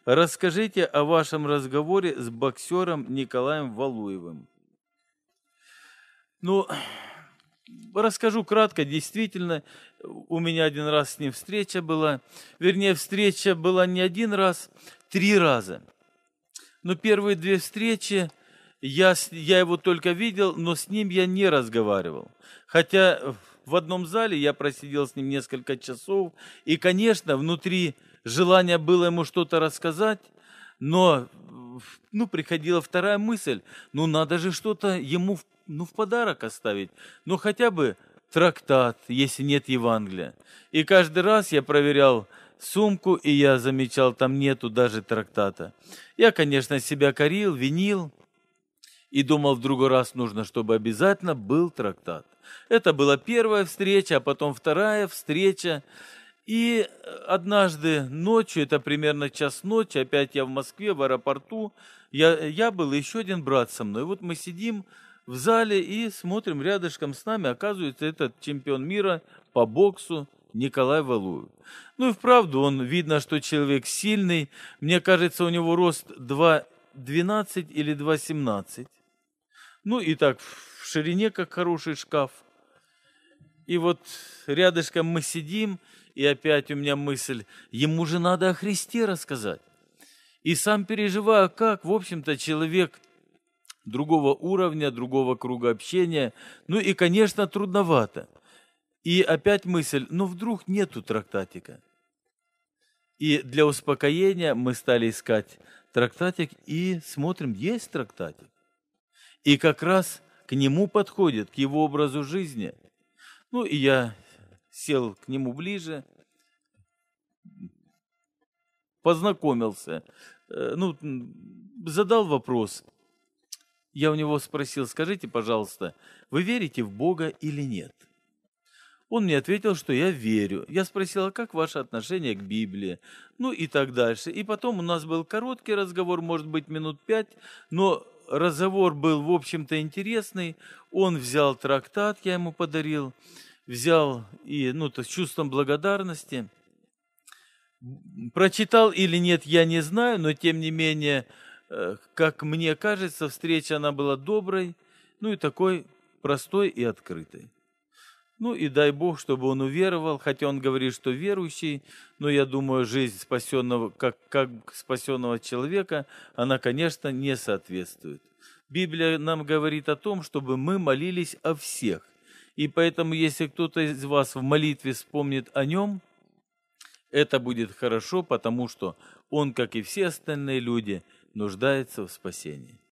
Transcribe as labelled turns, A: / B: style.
A: Расскажите о вашем разговоре с боксером Николаем Валуевым. Ну, расскажу кратко. Действительно, у меня один раз с ним встреча была. Вернее, встреча была не один раз, 3 раза. Но первые 2 встречи я его только видел, но с ним я не разговаривал. Хотя в одном зале я просидел с ним несколько часов, и, конечно, внутри желание было ему что-то рассказать, но приходила вторая мысль, надо же что-то ему в подарок оставить, хотя бы трактат, если нет Евангелия. И каждый раз я проверял сумку, и я замечал, там нету даже трактата. Я, конечно, себя корил, винил, и думал, в другой раз нужно, чтобы обязательно был трактат. Это была первая встреча, а потом вторая встреча. И однажды ночью, это примерно час ночи, опять я в Москве, в аэропорту, я был, и еще один брат со мной. Вот мы сидим в зале и смотрим, рядышком с нами, оказывается, этот чемпион мира по боксу Николай Валуев. И вправду, он видно, что человек сильный. Мне кажется, у него рост 2,12 или 2,17. И так в ширине, как хороший шкаф. И вот рядышком мы сидим, и опять у меня мысль, ему же надо о Христе рассказать. И сам переживаю, как, в общем-то, человек другого уровня, другого круга общения. И, конечно, трудновато. И опять мысль, вдруг нету трактатика. И для успокоения мы стали искать трактатик и смотрим, есть трактатик. И как раз к нему подходит, к его образу жизни. И я сел к нему ближе, познакомился, задал вопрос. Я у него спросил, скажите, пожалуйста, вы верите в Бога или нет? Он мне ответил, что я верю. Я спросил, а как ваше отношение к Библии? И так дальше. И потом у нас был короткий разговор, может быть, минут 5, но разговор был, в общем-то, интересный. Он взял трактат, я ему подарил, взял и, с чувством благодарности. Прочитал или нет, я не знаю, но тем не менее, как мне кажется, встреча она была доброй, и такой простой и открытой. И дай Бог, чтобы он уверовал, хотя он говорит, что верующий, но я думаю, жизнь спасенного, как спасенного человека, она, конечно, не соответствует. Библия нам говорит о том, чтобы мы молились о всех. И поэтому, если кто-то из вас в молитве вспомнит о нем, это будет хорошо, потому что он, как и все остальные люди, нуждается в спасении.